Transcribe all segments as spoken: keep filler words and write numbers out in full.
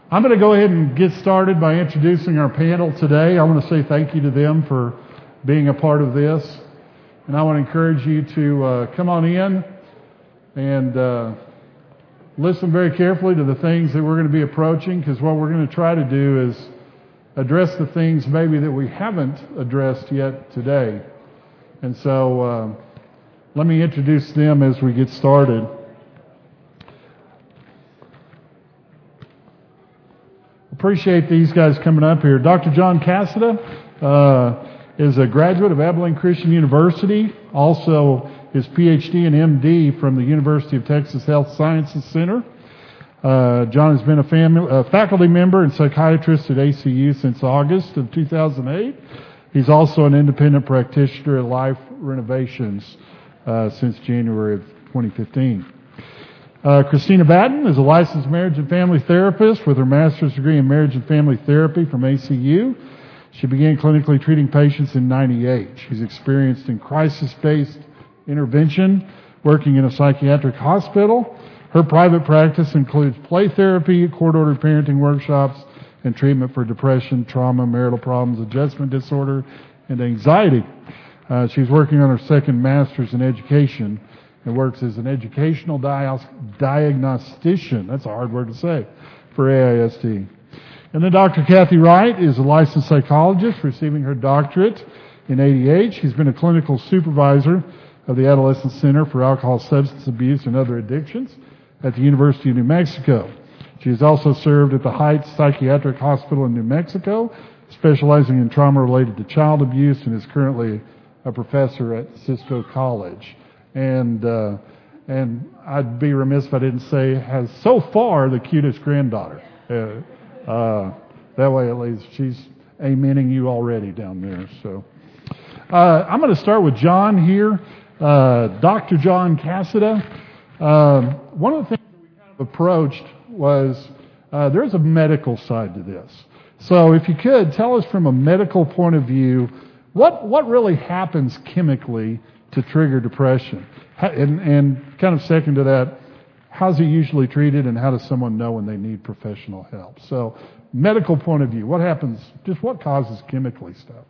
I'm going to go ahead and get started by introducing our panel today. I want to say thank you to them for being a part of this. And I want to encourage you to uh, come on in and uh, listen very carefully to the things that we're going to be approaching, because what we're going to try to do is address the things maybe that we haven't addressed yet today. And so uh, let me introduce them as we get started. Appreciate these guys coming up here. Doctor John Cassada uh, is a graduate of Abilene Christian University, also his P H D and M D from the University of Texas Health Sciences Center. Uh, John has been a family, uh, faculty member and psychiatrist at A C U since August of two thousand eight. He's also an independent practitioner at Life Renovations uh, since January of twenty fifteen. Uh, Christina Batten is a licensed marriage and family therapist with her master's degree in marriage and family therapy from A C U. She began clinically treating patients in ninety-eight. She's experienced in crisis-based intervention, working in a psychiatric hospital. Her private practice includes play therapy, court-ordered parenting workshops, and treatment for depression, trauma, marital problems, adjustment disorder, and anxiety. Uh, she's working on her second master's in education and works as an educational dia- diagnostician, that's a hard word to say, for A I S D. And then Doctor Kathy Wright is a licensed psychologist receiving her doctorate in A D H. She's been a clinical supervisor of the Adolescent Center for Alcohol, Substance Abuse, and Other Addictions at the University of New Mexico. She has also served at the Heights Psychiatric Hospital in New Mexico, specializing in trauma related to child abuse, and is currently a professor at Cisco College. And uh, and I'd be remiss if I didn't say has so far the cutest granddaughter. Uh, uh, that way at least she's amening you already down there. So uh, I'm going to start with John here, uh, Doctor John Cassada. Um, one of the things that we kind of approached was uh, there's a medical side to this. So if you could tell us from a medical point of view, what what really happens chemically to trigger depression? And, and kind of second to that, how's it usually treated, and how does someone know when they need professional help? So, medical point of view, what happens, just what causes chemically stuff?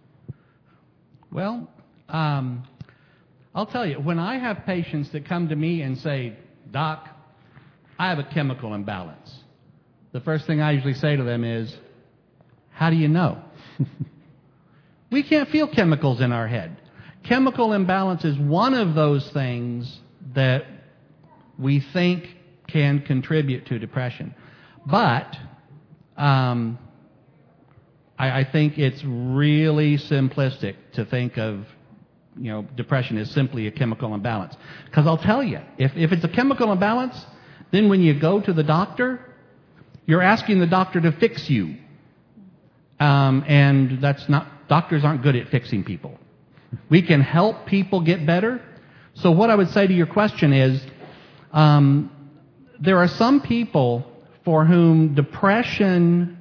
Well, um, I'll tell you, when I have patients that come to me and say, Doc, I have a chemical imbalance, the first thing I usually say to them is, how do you know? We can't feel chemicals in our head. Chemical imbalance is one of those things that we think can contribute to depression. But um, I, I think it's really simplistic to think of, you know, depression as simply a chemical imbalance. Because I'll tell you, if, if it's a chemical imbalance, then when you go to the doctor, you're asking the doctor to fix you. Um, and that's not, doctors aren't good at fixing people. We can help people get better. So what I would say to your question is, um, there are some people for whom depression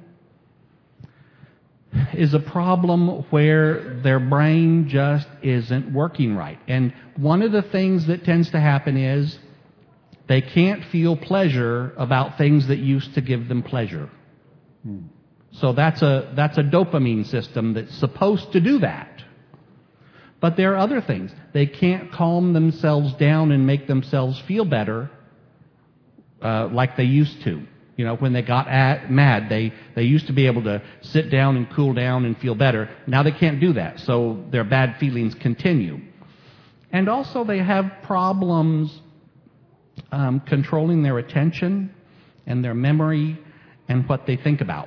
is a problem where their brain just isn't working right. And one of the things that tends to happen is they can't feel pleasure about things that used to give them pleasure. Hmm. So that's a, that's a dopamine system that's supposed to do that. But there are other things. They can't calm themselves down and make themselves feel better uh, like they used to. You know, when they got at, mad, they, they used to be able to sit down and cool down and feel better. Now they can't do that, so their bad feelings continue. And also they have problems um, controlling their attention and their memory and what they think about.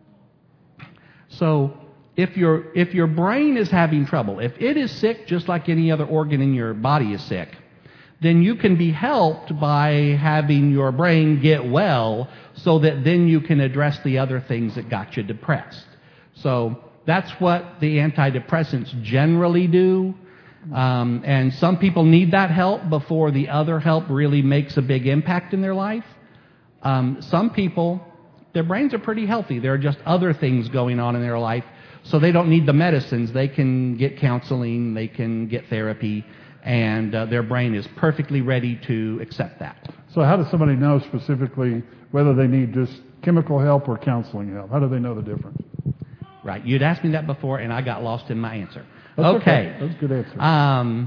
So If your if your brain is having trouble, if it is sick just like any other organ in your body is sick, then you can be helped by having your brain get well so that then you can address the other things that got you depressed. So that's what the antidepressants generally do. Um, and some people need that help before the other help really makes a big impact in their life. Um, some people, their brains are pretty healthy. There are just other things going on in their life. So they don't need the medicines. They can get counseling, they can get therapy, and uh, their brain is perfectly ready to accept that. So how does somebody know specifically whether they need just chemical help or counseling help? How do they know the difference? Right. You'd asked me that before, and I got lost in my answer. That's okay. okay. That's a good answer. Um,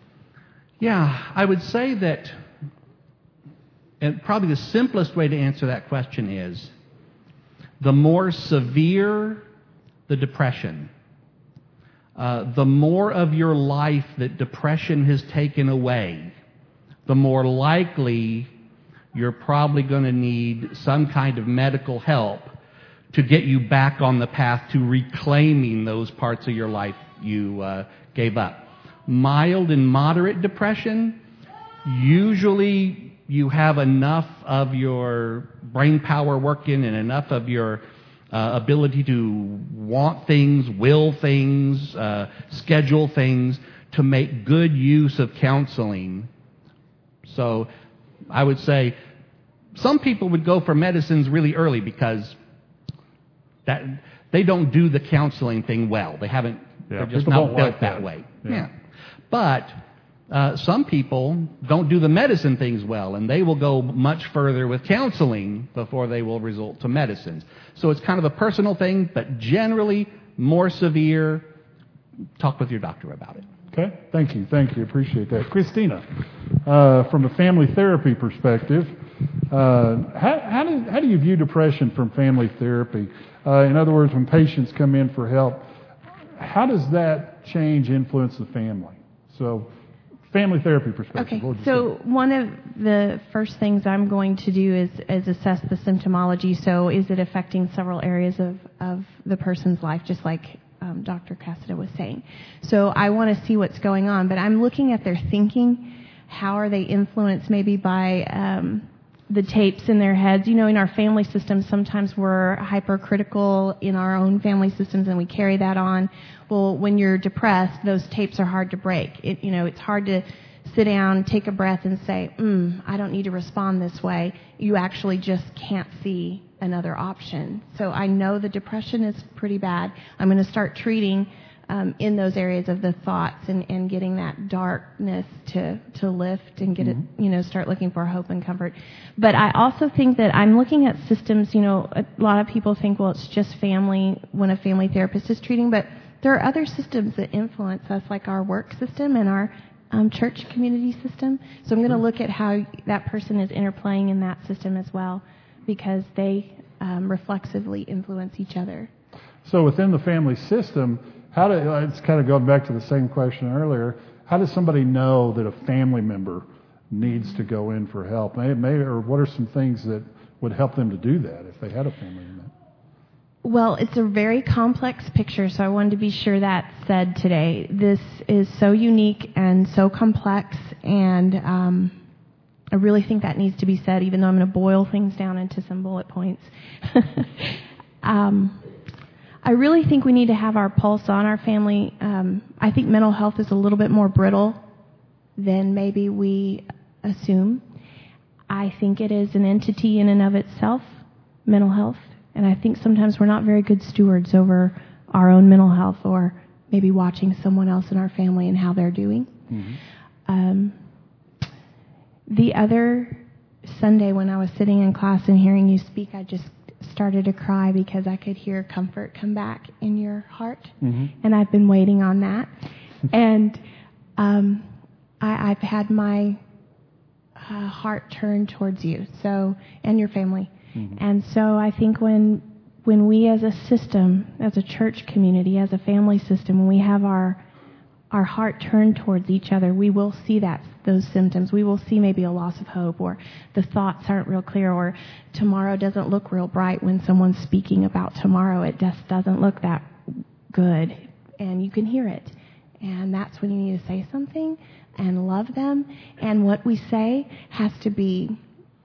yeah, I would say that, and probably the simplest way to answer that question is, the more severe the depression, uh, the more of your life that depression has taken away, the more likely you're probably going to need some kind of medical help to get you back on the path to reclaiming those parts of your life you uh, gave up. Mild and moderate depression, usually you have enough of your brain power working and enough of your uh, ability to want things, will things, uh, schedule things, to make good use of counseling. So I would say some people would go for medicines really early because that they don't do the counseling thing well. They haven't, yeah, they're just not built like that. that way. Yeah. yeah. But uh, some people don't do the medicine things well, and they will go much further with counseling before they will resort to medicines. So it's kind of a personal thing, but generally more severe. Talk with your doctor about it. Okay, thank you, thank you, appreciate that. Christina, uh, from a family therapy perspective, uh, how, how, do, how do you view depression from family therapy? Uh, in other words, when patients come in for help, how does that change influence the family? So, family therapy perspective. Okay, so say? One of the first things I'm going to do is, is assess the symptomology. So is it affecting several areas of, of the person's life, just like um, Doctor Cassida was saying. So I want to see what's going on, but I'm looking at their thinking. How are they influenced maybe by um, the tapes in their heads? You know, in our family systems, sometimes we're hypercritical in our own family systems and we carry that on. Well, when you're depressed, those tapes are hard to break. It, you know, it's hard to sit down, take a breath, and say, mm, I don't need to respond this way. You actually just can't see another option. So I know the depression is pretty bad. I'm going to start treating um, in those areas of the thoughts and, and getting that darkness to, to lift and get mm-hmm. it, you know, start looking for hope and comfort. But I also think that I'm looking at systems, you know, a lot of people think, well, it's just family when a family therapist is treating, but there are other systems that influence us, like our work system and our um, church community system. So I'm going to look at how that person is interplaying in that system as well, because they um, reflexively influence each other. So within the family system, how do, it's kind of going back to the same question earlier, how does somebody know that a family member needs to go in for help? Maybe, maybe, or what are some things that would help them to do that if they had a family member? Well, it's a very complex picture, so I wanted to be sure that's said today. This is so unique and so complex, and um, I really think that needs to be said, even though I'm going to boil things down into some bullet points. um, I really think we need to have our pulse on our family. Um, I think mental health is a little bit more brittle than maybe we assume. I think it is an entity in and of itself, mental health. And I think sometimes we're not very good stewards over our own mental health, or maybe watching someone else in our family and how they're doing. Mm-hmm. Um, the other Sunday when I was sitting in class and hearing you speak, I just started to cry because I could hear comfort come back in your heart. Mm-hmm. And I've been waiting on that. and um, I, I've had my uh, heart turned towards you, so, and your family. Mm-hmm. And so I think when when we as a system, as a church community, as a family system, when we have our our heart turned towards each other, we will see that those symptoms. We will see maybe a loss of hope, or the thoughts aren't real clear, or tomorrow doesn't look real bright when someone's speaking about tomorrow. It just doesn't look that good, and you can hear it. And that's when you need to say something and love them. And what we say has to be,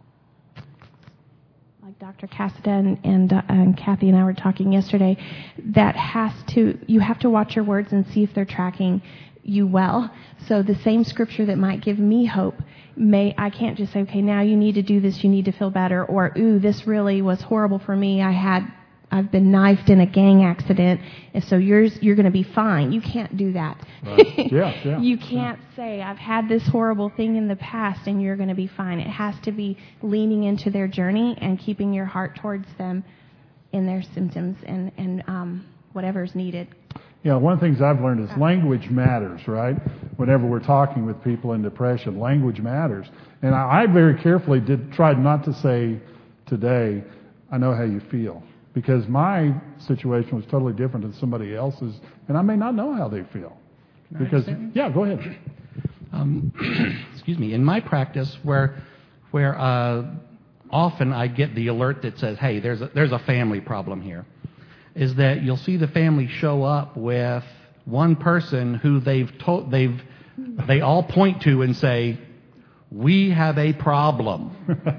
like Doctor Cassida and, and, uh, and Kathy and I were talking yesterday, that has to, you have to watch your words and see if they're tracking you well. So the same scripture that might give me hope, may I can't just say, okay, now you need to do this, you need to feel better, or, ooh, this really was horrible for me. I had I've been knifed in a gang accident, and so yours, you're going to be fine. You can't do that. Right. Yeah, yeah. You can't yeah. say, I've had this horrible thing in the past, and you're going to be fine. It has to be leaning into their journey and keeping your heart towards them in their symptoms and, and um, whatever's needed. Yeah, one of the things I've learned is language matters, right? Whenever we're talking with people in depression, language matters. And I, I very carefully did try not to say today, I know how you feel. Because my situation was totally different than somebody else's, and I may not know how they feel. Can because, I understand? yeah, go ahead. Um, excuse me. In my practice, where where uh, often I get the alert that says, "Hey, there's a, there's a family problem here," is that you'll see the family show up with one person who they've told they've they all point to and say, "We have a problem."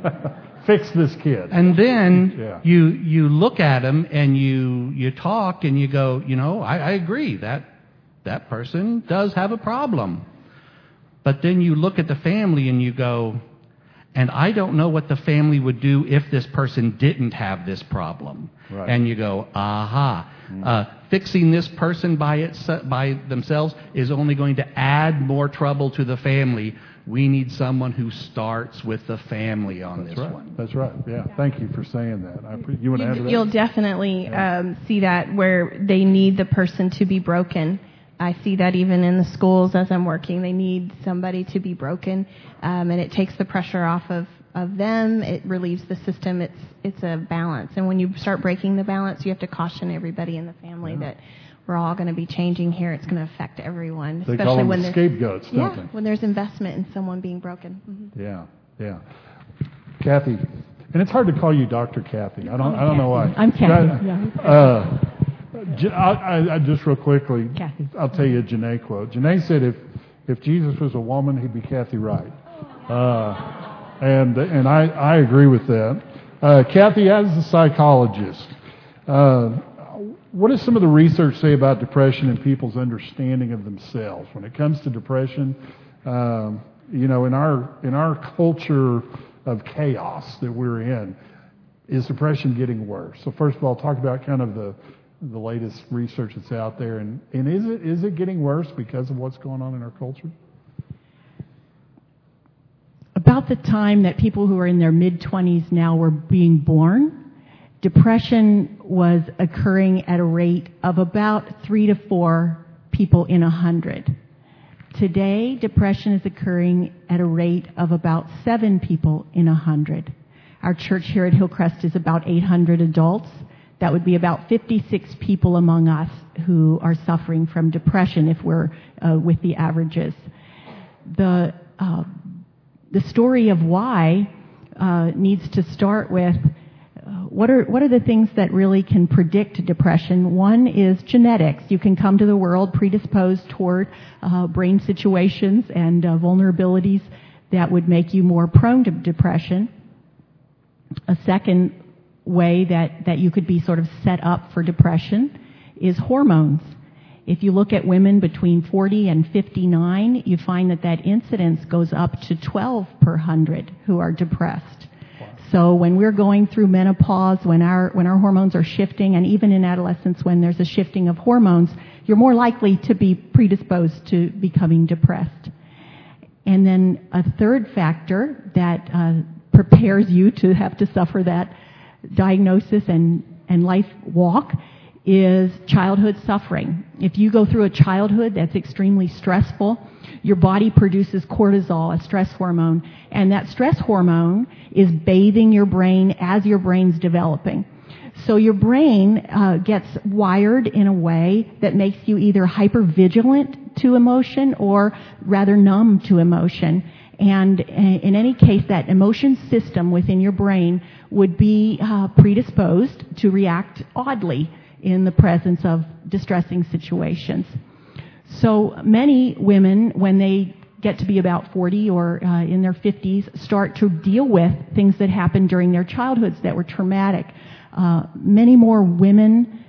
Fix this kid. And then yeah. you you look at them and you you talk and you go, you know, I, I agree that that person does have a problem. But then you look at the family and you go, and I don't know what the family would do if this person didn't have this problem. Right. And you go, aha, mm. uh, fixing this person by its, by themselves is only going to add more trouble to the family. We need someone who starts with the family on That's this right. one. That's right. Yeah. Thank you for saying that. I pre- you want to add to that? You'll definitely yeah. um, see that where they need the person to be broken. I see that even in the schools as I'm working. They need somebody to be broken, um, and it takes the pressure off of, of them. It relieves the system. It's it's a balance. And when you start breaking the balance, you have to caution everybody in the family yeah. that we're all going to be changing here. It's going to affect everyone. They especially call them when the there's, scapegoats, don't yeah, they? when there's investment in someone being broken. Mm-hmm. Yeah, yeah. Kathy, and it's hard to call you Doctor Kathy. I don't, I don't know why. I'm Kathy. Yeah. Uh, I, I, I just real quickly, Kathy. I'll tell you a Janae quote. Janae said, "If if Jesus was a woman, he'd be Kathy Wright," uh, and and I, I agree with that. Uh, Kathy, as a psychologist, uh, what does some of the research say about depression and people's understanding of themselves when it comes to depression? Um, you know, in our in our culture of chaos that we're in, is depression getting worse? So first of all, talk about kind of the the latest research that's out there, and, and is it is it getting worse because of what's going on in our culture? About the time that people who are in their mid-twenties now were being born, depression was occurring at a rate of about three to four people in a hundred. Today, depression is occurring at a rate of about seven people in a hundred. Our church here at Hillcrest is about eight hundred adults. That would be about fifty-six people among us who are suffering from depression if we're uh, with the averages. The uh, the story of why uh, needs to start with uh, what are what are the things that really can predict depression. One is genetics. You can come to the world predisposed toward uh, brain situations and uh, vulnerabilities that would make you more prone to depression. A second way that, that you could be sort of set up for depression is hormones. If you look at women between forty and fifty-nine, you find that that incidence goes up to twelve per hundred who are depressed. Wow. So when we're going through menopause, when our when our hormones are shifting, and even in adolescence when there's a shifting of hormones, you're more likely to be predisposed to becoming depressed. And then a third factor that uh, prepares you to have to suffer that diagnosis and, and life walk is childhood suffering. If you go through a childhood that's extremely stressful, your body produces cortisol, a stress hormone, and that stress hormone is bathing your brain as your brain's developing. So your brain uh, gets wired in a way that makes you either hypervigilant to emotion or rather numb to emotion. And in any case, that emotion system within your brain would be uh, predisposed to react oddly in the presence of distressing situations. So many women, when they get to be about forty or uh, in their fifties, start to deal with things that happened during their childhoods that were traumatic. Uh, many more women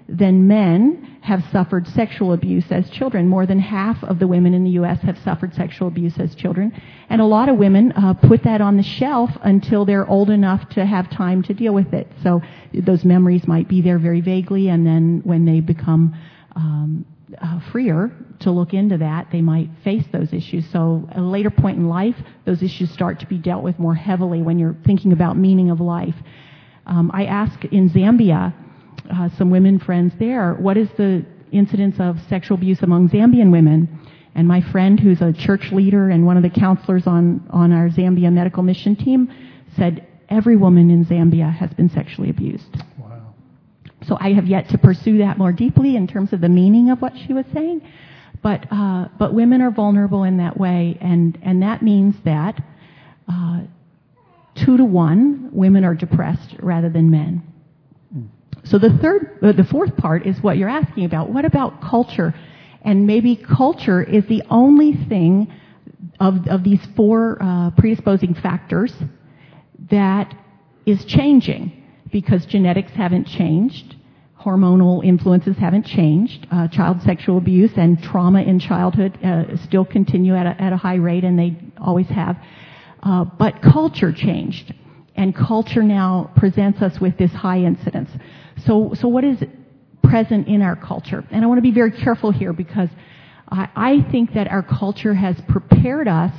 than men have suffered sexual abuse as children. More than half of the women in the U S have suffered sexual abuse as children. And a lot of women uh, put that on the shelf until they're old enough to have time to deal with it. So those memories might be there very vaguely, and then when they become um, uh, freer to look into that, they might face those issues. So at a later point in life, those issues start to be dealt with more heavily when you're thinking about meaning of life. Um, I asked in Zambia, uh, some women friends there, what is the incidence of sexual abuse among Zambian women? And my friend, who's a church leader and one of the counselors on, on our Zambia medical mission team, said every woman in Zambia has been sexually abused. Wow. So I have yet to pursue that more deeply in terms of the meaning of what she was saying. But uh, but women are vulnerable in that way, and, and that means that uh, two to one, women are depressed rather than men. So the third, uh, the fourth part is what you're asking about. What about culture? And maybe culture is the only thing of of these four uh, predisposing factors that is changing, because genetics haven't changed, hormonal influences haven't changed, uh, child sexual abuse and trauma in childhood uh, still continue at a, at a high rate, and they always have. Uh, but culture changed, and culture now presents us with this high incidence. So, so what is present in our culture? And I want to be very careful here, because I, I think that our culture has prepared us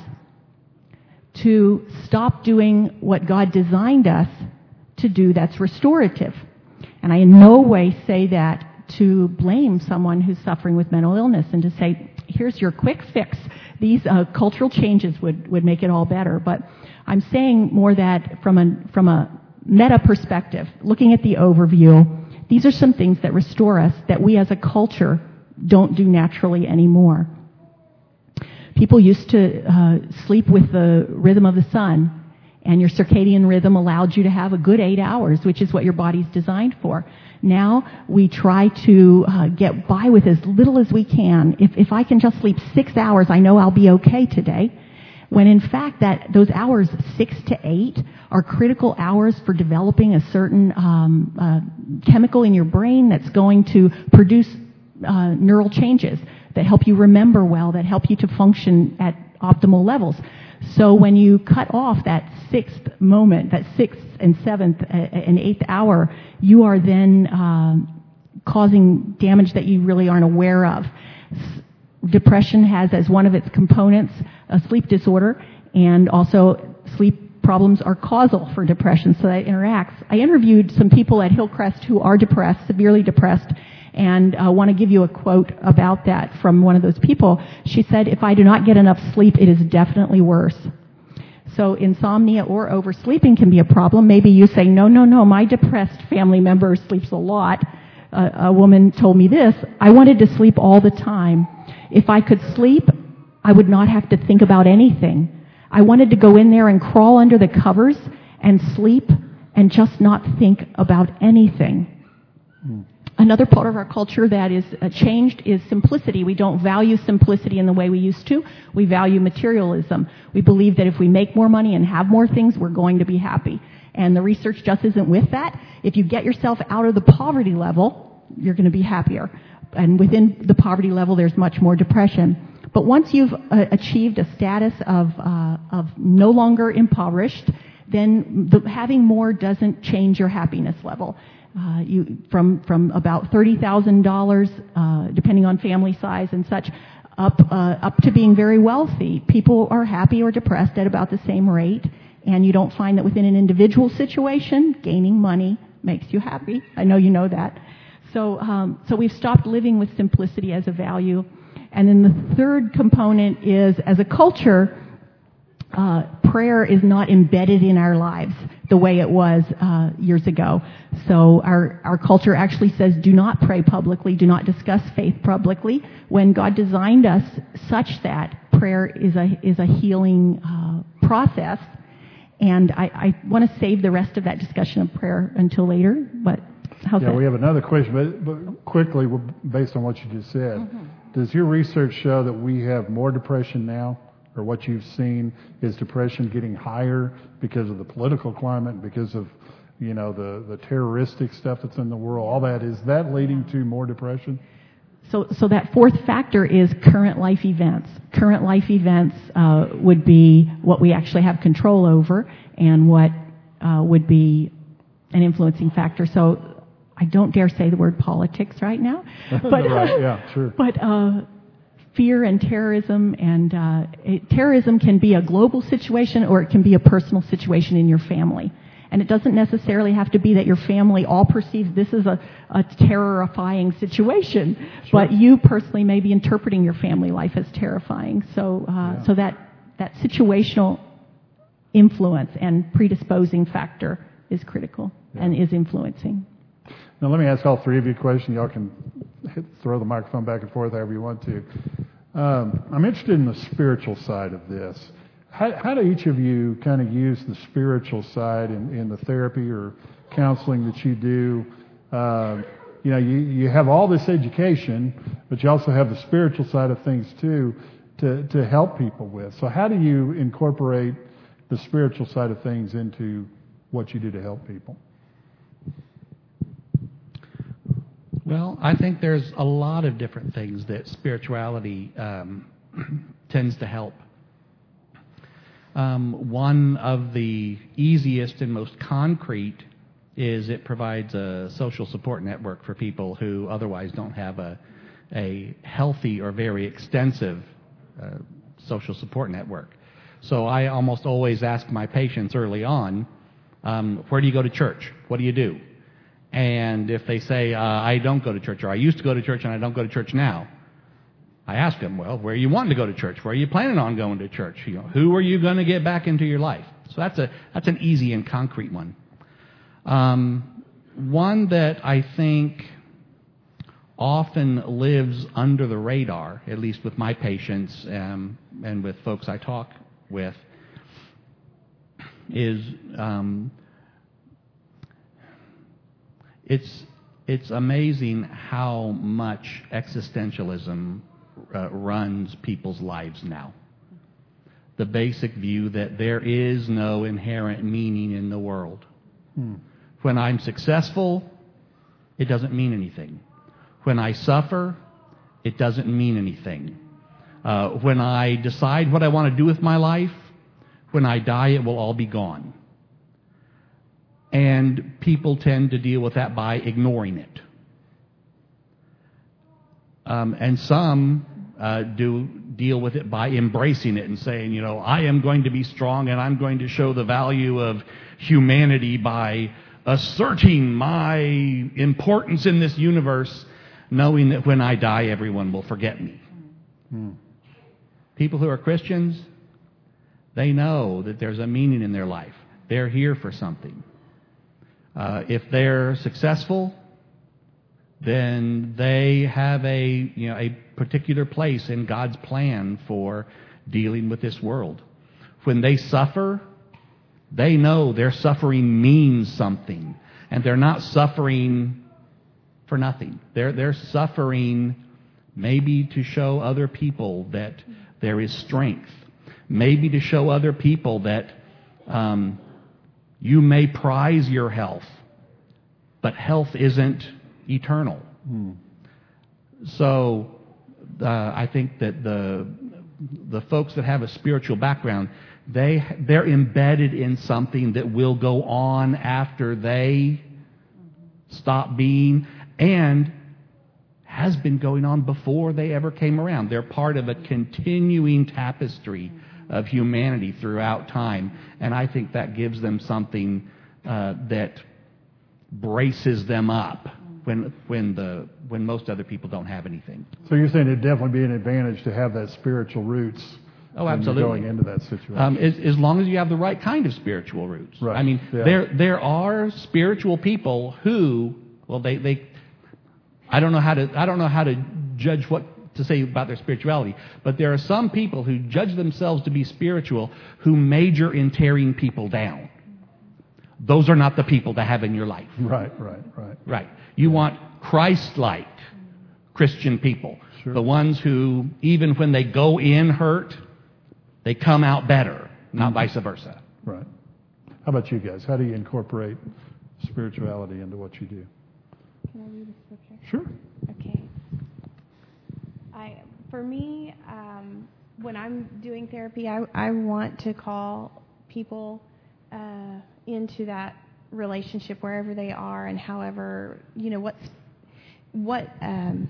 to stop doing what God designed us to do, that's restorative. And I in no way say that to blame someone who's suffering with mental illness and to say, here's your quick fix. These uh, cultural changes would, would make it all better. But I'm saying more that from a, from a meta perspective, looking at the overview, these are some things that restore us that we as a culture don't do naturally anymore. People used to uh, sleep with the rhythm of the sun, and your circadian rhythm allowed you to have a good eight hours, which is what your body's designed for. Now we try to uh, get by with as little as we can. If, if I can just sleep six hours, I know I'll be okay today. When in fact that those hours, six to eight, are critical hours for developing a certain um, uh, chemical in your brain that's going to produce uh, neural changes that help you remember well, that help you to function at optimal levels. So when you cut off that sixth moment, that sixth and seventh and eighth hour, you are then uh, causing damage that you really aren't aware of. Depression has as one of its components a sleep disorder, and also sleep problems are causal for depression, so that interacts. I interviewed some people at Hillcrest who are depressed, severely depressed, and I uh, want to give you a quote about that from one of those people. She said, if I do not get enough sleep, it is definitely worse. So insomnia or oversleeping can be a problem. Maybe you say, no, no, no, my depressed family member sleeps a lot. Uh, a woman told me this, I wanted to sleep all the time. If I could sleep, I would not have to think about anything. I wanted to go in there and crawl under the covers and sleep and just not think about anything. Mm. Another part of our culture that is uh, changed is simplicity. We don't value simplicity in the way we used to. We value materialism. We believe that if we make more money and have more things, we're going to be happy. And the research just isn't with that. If you get yourself out of the poverty level, you're going to be happier. And within the poverty level, there's much more depression. But once you've uh, achieved a status of uh, of no longer impoverished, then the, having more doesn't change your happiness level. Uh, you from from about thirty thousand dollars, uh, depending on family size and such, up uh, up to being very wealthy. People are happy or depressed at about the same rate, and you don't find that within an individual situation, gaining money makes you happy. I know you know that. So um, so we've stopped living with simplicity as a value. And then the third component is, as a culture, uh, prayer is not embedded in our lives the way it was uh, years ago. So our, our culture actually says, do not pray publicly, do not discuss faith publicly, when God designed us such that prayer is a is a healing uh, process. And I, I want to save the rest of that discussion of prayer until later, but how's yeah, that? we have another question, but, but quickly, based on what you just said, mm-hmm. Does your research show that we have more depression now, or what you've seen is depression getting higher because of the political climate, because of you know, the, the terroristic stuff that's in the world, all that, is that leading to more depression? So, so that fourth factor is current life events. Current life events uh, would be what we actually have control over and what uh, would be an influencing factor. So I don't dare say the word politics right now. But, right, yeah, sure. But uh, fear and terrorism, and uh, it, terrorism can be a global situation or it can be a personal situation in your family. And it doesn't necessarily have to be that your family all perceives this is a, a terrifying situation, sure. But you personally may be interpreting your family life as terrifying. So, uh, yeah. so that that situational influence and predisposing factor is critical yeah. and is influencing. Now, let me ask all three of you a question. Y'all can hit, throw the microphone back and forth however you want to. Um, I'm interested in the spiritual side of this. How, how do each of you kind of use the spiritual side in, in the therapy or counseling that you do? Uh, you know, you, you have all this education, but you also have the spiritual side of things too to, to help people with. So how do you incorporate the spiritual side of things into what you do to help people? Well, I think there's a lot of different things that spirituality um, tends to help. Um, one of the easiest and most concrete is it provides a social support network for people who otherwise don't have a, a healthy or very extensive uh, social support network. So I almost always ask my patients early on, um, where do you go to church? What do you do? And if they say, uh, I don't go to church, or I used to go to church and I don't go to church now, I ask them, well, where are you wanting to go to church? Where are you planning on going to church? You know, who are you going to get back into your life? So that's a that's an easy and concrete one. Um, one that I think often lives under the radar, at least with my patients um, and with folks I talk with, is um, it's it's amazing how much existentialism Uh, runs people's lives now. The basic view that there is no inherent meaning in the world. Hmm. When I'm successful, it doesn't mean anything. When I suffer, it doesn't mean anything. Uh, when I decide what I want to do with my life, when I die, it will all be gone. And people tend to deal with that by ignoring it. Um, and some uh, do deal with it by embracing it and saying, you know, I am going to be strong and I'm going to show the value of humanity by asserting my importance in this universe, knowing that when I die, everyone will forget me. Hmm. People who are Christians, they know that there's a meaning in their life. They're here for something. Uh, if they're successful, then they have a you know a particular place in God's plan for dealing with this world. When they suffer, they know their suffering means something, and they're not suffering for nothing. They're they're suffering maybe to show other people that there is strength, maybe to show other people that um, you may prize your health, but health isn't eternal. Hmm. So uh, I think that the the folks that have a spiritual background, they they're embedded in something that will go on after they stop being, and has been going on before they ever came around. They're part of a continuing tapestry of humanity throughout time, and I think that gives them something uh, that braces them up when when the when most other people don't have anything. So you're saying it'd definitely be an advantage to have that spiritual roots. Oh, absolutely. When you're going into that situation. Um, as, as long as you have the right kind of spiritual roots. Right. I mean, yeah. there there are spiritual people who, well, they, they I don't know how to I don't know how to judge what to say about their spirituality, but there are some people who judge themselves to be spiritual who major in tearing people down. Those are not the people to have in your life. Right, right, right. Right. You want Christ-like Christian people. Sure. The ones who, even when they go in hurt, they come out better, not mm-hmm. vice versa. Right. How about you guys? How do you incorporate spirituality into what you do. Can I read the scripture? Sure. Okay. I, for me, um, when I'm doing therapy, I, I want to call people uh, into that relationship wherever they are and however, you know, what's, what um,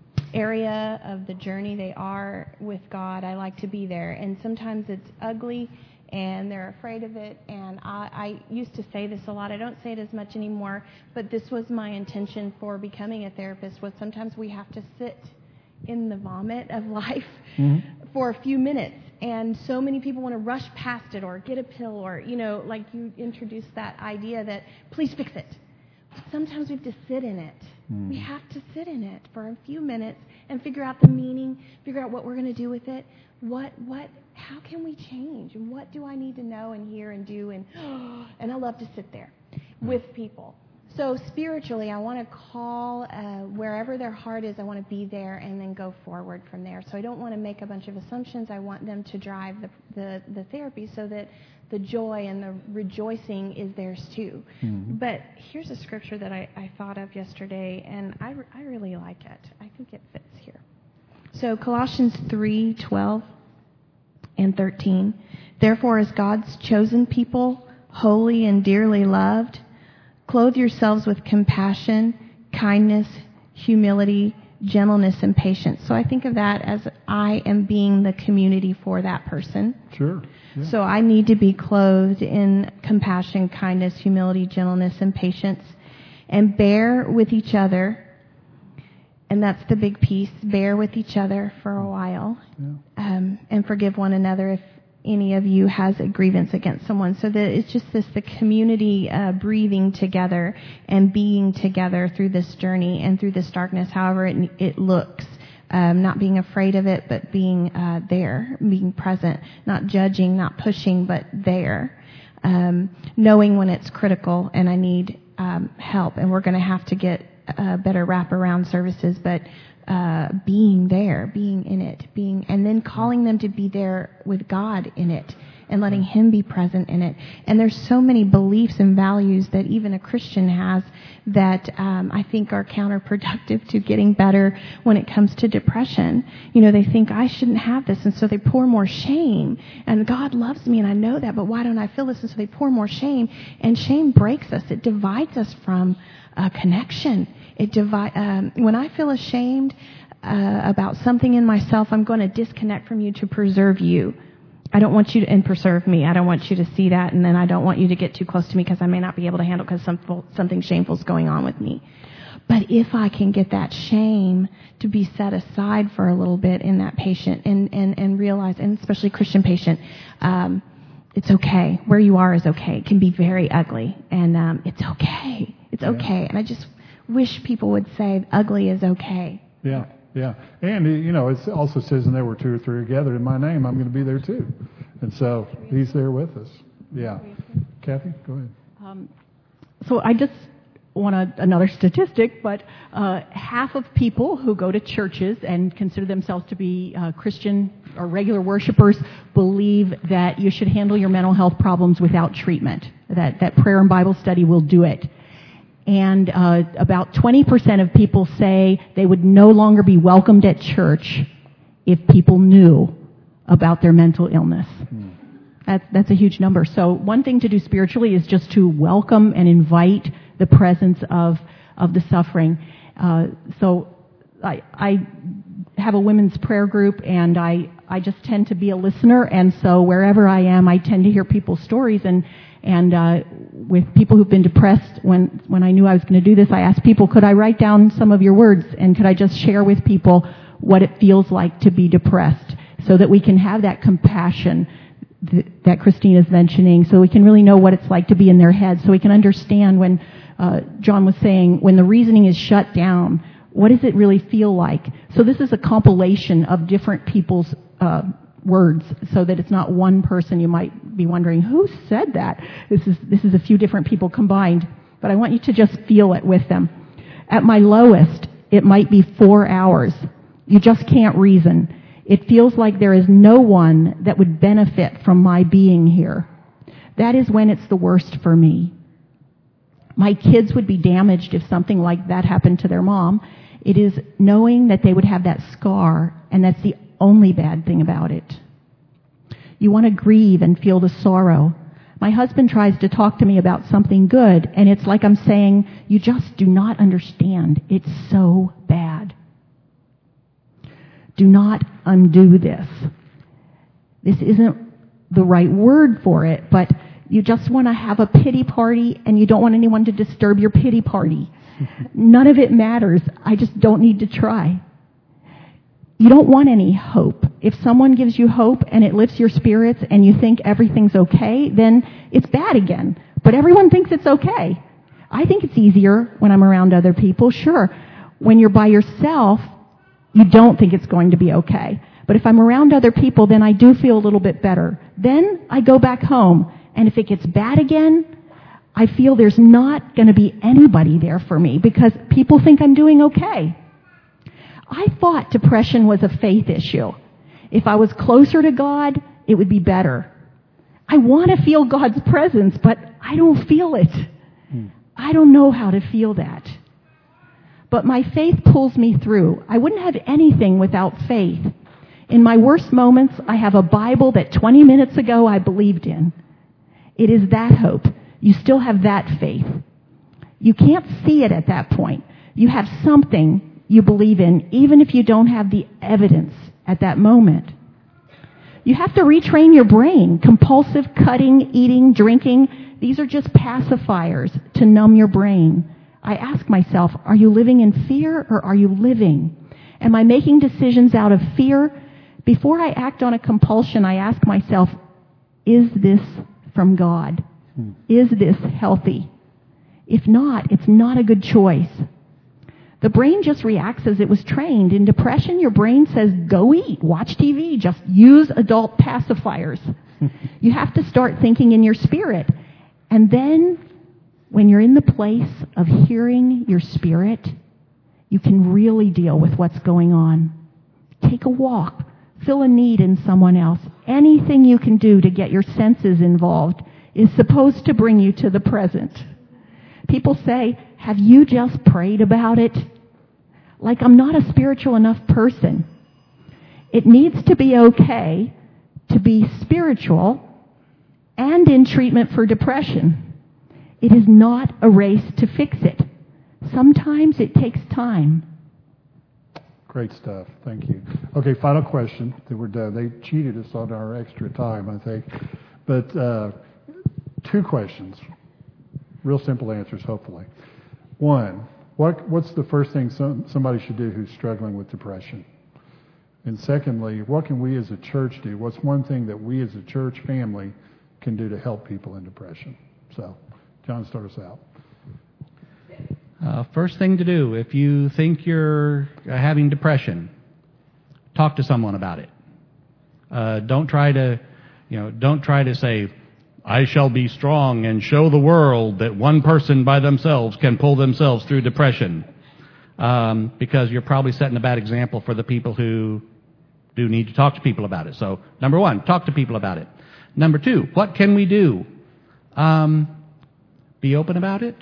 area of the journey they are with God. I like to be there. And sometimes it's ugly and they're afraid of it. And I, I used to say this a lot. I don't say it as much anymore, but this was my intention for becoming a therapist, was sometimes we have to sit in the vomit of life mm-hmm. for a few minutes. And so many people want to rush past it or get a pill or, you know, like you introduced that idea that please fix it. But sometimes we have to sit in it. Mm. We have to sit in it for a few minutes and figure out the meaning, figure out what we're going to do with it. What, what, how can we change? And what do I need to know and hear and do? And, and I love to sit there with people. So spiritually, I want to call uh, wherever their heart is, I want to be there and then go forward from there. So I don't want to make a bunch of assumptions. I want them to drive the the, the therapy so that the joy and the rejoicing is theirs too. Mm-hmm. But here's a scripture that I, I thought of yesterday, and I, I really like it. I think it fits here. So Colossians three twelve and thirteen. Therefore, as God's chosen people, holy and dearly loved, clothe yourselves with compassion, kindness, humility, gentleness, and patience. So I think of that as I am being the community for that person. Sure. Yeah. So I need to be clothed in compassion, kindness, humility, gentleness, and patience, and bear with each other. And that's the big piece. Bear with each other for a while, yeah. um, and forgive one another if any of you has a grievance against someone. So that it's just this, the community uh, breathing together and being together through this journey and through this darkness, however it, it looks. Um, not being afraid of it, but being uh, there, being present, not judging, not pushing, but there. Um, knowing when it's critical and I need um, help, and we're going to have to get uh, better wraparound services, but Uh, being there, being in it, being, and then calling them to be there with God in it and letting Him be present in it. And there's so many beliefs and values that even a Christian has that um, I think are counterproductive to getting better when it comes to depression. You know, they think I shouldn't have this, and so they pour more shame. And God loves me, and I know that, but why don't I feel this? And so they pour more shame, and shame breaks us. It divides us from a connection. It divi- um, when I feel ashamed uh, about something in myself, I'm going to disconnect from you to preserve you. I don't want you to, and preserve me. I don't want you to see that, and then I don't want you to get too close to me because I may not be able to handle because some, something shameful is going on with me. But if I can get that shame to be set aside for a little bit in that patient and, and, and realize, and especially Christian patient, um, it's okay. Where you are is okay. It can be very ugly, and um, it's okay. It's yeah. okay. And I just wish people would say ugly is okay. Yeah, yeah. And, you know, it also says, and there were two or three gathered in my name, I'm going to be there too. And so He's there with us. Yeah. Kathy, go ahead. Um, so I just want a, another statistic, but uh, half of people who go to churches and consider themselves to be uh, Christian or regular worshipers believe that you should handle your mental health problems without treatment, that, that prayer and Bible study will do it. And uh, about twenty percent of people say they would no longer be welcomed at church if people knew about their mental illness. Mm. That's, that's a huge number. So one thing to do spiritually is just to welcome and invite the presence of of the suffering. Uh, so I, I have a women's prayer group, and I, I just tend to be a listener. And so wherever I am, I tend to hear people's stories. And and uh, with people who've been depressed, when when I knew I was going to do this, I asked people, could I write down some of your words, and could I just share with people what it feels like to be depressed, so that we can have that compassion that Christina's mentioning, so we can really know what it's like to be in their head, so we can understand when uh, John was saying, when the reasoning is shut down, what does it really feel like? So this is a compilation of different people's uh, words, so that it's not one person. You might be wondering, who said that? This is this is a few different people combined, but I want you to just feel it with them. At my lowest, it might be four hours. You just can't reason. It feels like there is no one that would benefit from my being here. That is when it's the worst for me. my kids would be damaged if something like that happened to their mom. It is knowing that they would have that scar, and that's the only bad thing about it. You want to grieve and feel the sorrow. My husband tries to talk to me about something good, and it's like I'm saying, you just do not understand. It's so bad. Do not undo this. This isn't the right word for it, but you just want to have a pity party, and you don't want anyone to disturb your pity party. None of it matters. I just don't need to try. You don't want any hope. If someone gives you hope and it lifts your spirits and you think everything's okay, then it's bad again. But everyone thinks it's okay. I think it's easier when I'm around other people, sure. When you're by yourself, you don't think it's going to be okay. But if I'm around other people, then I do feel a little bit better. Then I go back home, and if it gets bad again, I feel there's not going to be anybody there for me because people think I'm doing okay. I thought depression was a faith issue. If I was closer to God, it would be better. I want to feel God's presence, but I don't feel it. Hmm. I don't know how to feel that. But my faith pulls me through. I wouldn't have anything without faith. In my worst moments, I have a Bible that twenty minutes ago I believed in. It is that hope. You still have that faith. You can't see it at that point. You have something you believe in, even if you don't have the evidence at that moment. You have to retrain your brain. Compulsive cutting, eating, drinking, these are just pacifiers to numb your brain. I ask myself, are you living in fear or are you living? Am I making decisions out of fear? Before I act on a compulsion, I ask myself, is this from God? Hmm. Is this healthy? If not, it's not a good choice. The brain just reacts as it was trained. In depression, your brain says, go eat, watch T V, just use adult pacifiers. You have to start thinking in your spirit. And then, when you're in the place of hearing your spirit, you can really deal with what's going on. Take a walk. Fill a need in someone else. Anything you can do to get your senses involved is supposed to bring you to the present. People say, have you just prayed about it? Like I'm not a spiritual enough person. It needs to be okay to be spiritual and in treatment for depression. It is not a race to fix it. Sometimes it takes time. Great stuff. Thank you. Okay, final question. They were done. They cheated us on our extra time, I think. But uh, two questions. Real simple answers, hopefully. One, what, what's the first thing some, somebody should do who's struggling with depression? And secondly, what can we as a church do? What's one thing that we as a church family can do to help people in depression? So, John, start us out. Uh, first thing to do, if you think you're uh, having depression, talk to someone about it. Uh, don't try to, you know, don't try to say, I shall be strong and show the world that one person by themselves can pull themselves through depression. Um, because you're probably setting a bad example for the people who do need to talk to people about it. So, number one, talk to people about it. Number two, what can we do? Um, be open about it.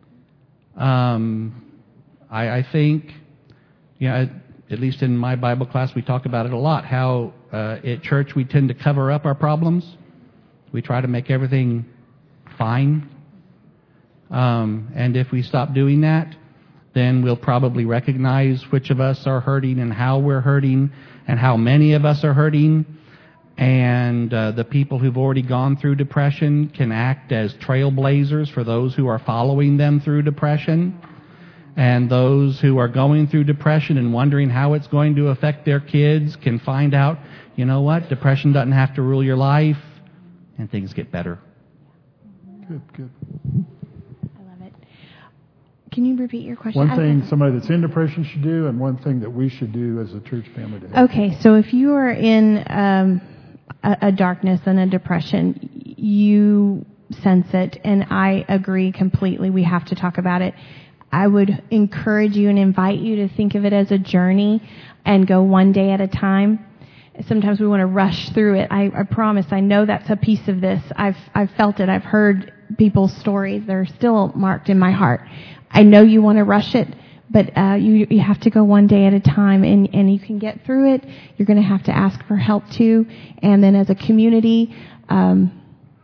Um, I, I think, you know, at least in my Bible class, we talk about it a lot, how uh, at church we tend to cover up our problems. We try to make everything fine. Um, and if we stop doing that, then we'll probably recognize which of us are hurting and how we're hurting and how many of us are hurting. And uh, the people who've already gone through depression can act as trailblazers for those who are following them through depression. And those who are going through depression and wondering how it's going to affect their kids can find out, you know what, depression doesn't have to rule your life, and things get better. Good, good. I love it. Can you repeat your question? One thing somebody that's in depression should do, and one thing that we should do as a church family to help. Okay, so if you are in um, a, a darkness and a depression, you sense it, and I agree completely. We have to talk about it. I would encourage you and invite you to think of it as a journey and go one day at a time. Sometimes we want to rush through it. I, I promise, I know that's a piece of this. I've I've felt it. I've heard people's stories. They're still marked in my heart. I know you want to rush it, but uh, you you have to go one day at a time, and, and you can get through it. You're going to have to ask for help too. And then as a community, um,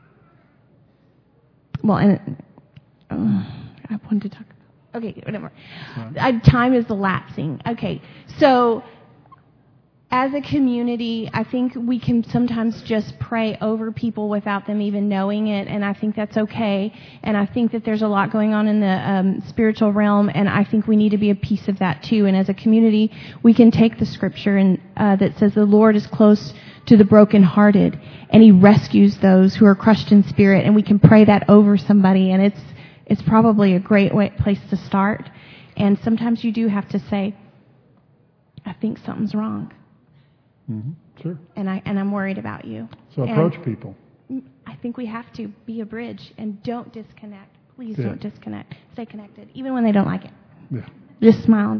well, and uh, I wanted to talk about, okay, whatever. I, time is elapsing. Okay, so as a community, I think we can sometimes just pray over people without them even knowing it, and I think that's okay. And I think that there's a lot going on in the um, spiritual realm, and I think we need to be a piece of that too. And as a community, we can take the scripture and uh, that says the Lord is close to the brokenhearted, and He rescues those who are crushed in spirit. And we can pray that over somebody, and it's it's probably a great way, place to start. And sometimes you do have to say, "I think something's wrong." Mm-hmm. Sure. And I and I'm worried about you. So approach and people. I think we have to be a bridge and don't disconnect. Please yeah. don't disconnect. Stay connected, even when they don't like it. Yeah. Just smile.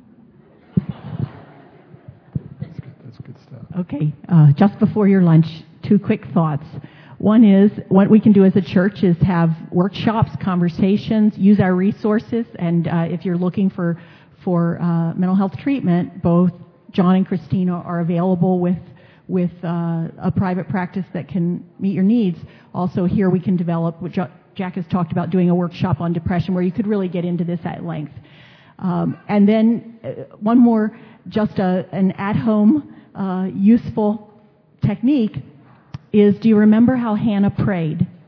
That's good. That's good stuff. Okay. Uh, just before your lunch, two quick thoughts. One is, what we can do as a church is have workshops, conversations, use our resources, and uh, if you're looking for for uh, mental health treatment, both John and Christina are available with with uh, a private practice that can meet your needs. Also, here we can develop, what Jack has talked about, doing a workshop on depression where you could really get into this at length. Um, and then uh, one more, just a, an at-home uh, useful technique is, do you remember how Hannah prayed? Do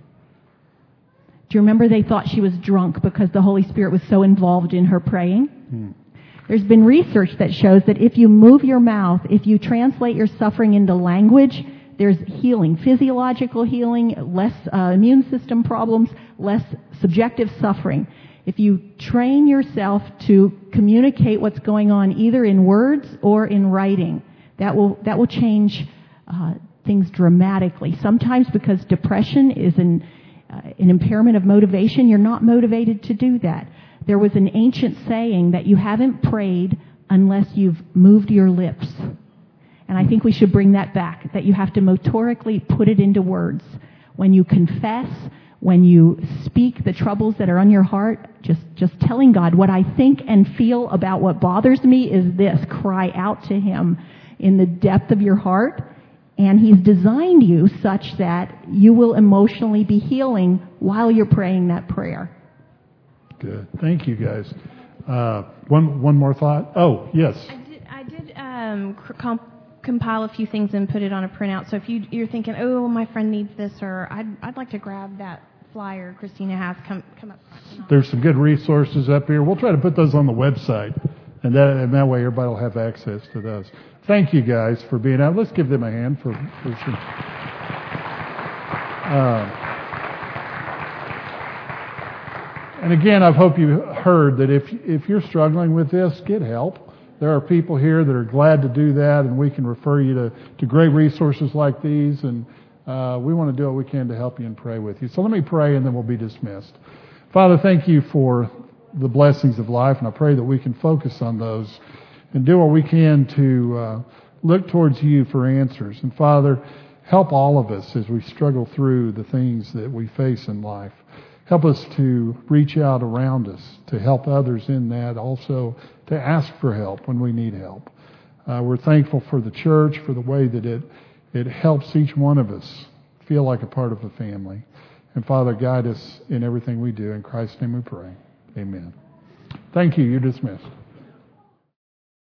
you remember they thought she was drunk because the Holy Spirit was so involved in her praying? Hmm. There's been research that shows that if you move your mouth, if you translate your suffering into language, there's healing, physiological healing, less uh, immune system problems, less subjective suffering. If you train yourself to communicate what's going on either in words or in writing, that will that will change uh, things dramatically. Sometimes because depression is an, uh, an impairment of motivation, you're not motivated to do that. There was an ancient saying that you haven't prayed unless you've moved your lips. And I think we should bring that back, that you have to motorically put it into words. When you confess, when you speak the troubles that are on your heart, just, just telling God, what I think and feel about what bothers me is this. Cry out to Him in the depth of your heart. And He's designed you such that you will emotionally be healing while you're praying that prayer. Good. Thank you, guys. Uh, one one more thought. Oh, yes. I did, I did um, comp- compile a few things and put it on a printout. So if you, you're thinking, oh, my friend needs this, or I'd, I'd like to grab that flyer Christina has, come come up front. There's some good resources up here. We'll try to put those on the website, and that, and that way everybody will have access to those. Thank you, guys, for being out. Let's give them a hand for, for some... Uh, And again, I hope you heard that if if you're struggling with this, get help. There are people here that are glad to do that, and we can refer you to, to great resources like these, and uh, we want to do what we can to help you and pray with you. So let me pray, and then we'll be dismissed. Father, thank you for the blessings of life, and I pray that we can focus on those and do what we can to uh, look towards you for answers. And Father, help all of us as we struggle through the things that we face in life. Help us to reach out around us, to help others in that, also to ask for help when we need help. Uh, we're thankful for the church, for the way that it, it helps each one of us feel like a part of a family. And Father, guide us in everything we do. In Christ's name we pray. Amen. Thank you. You're dismissed.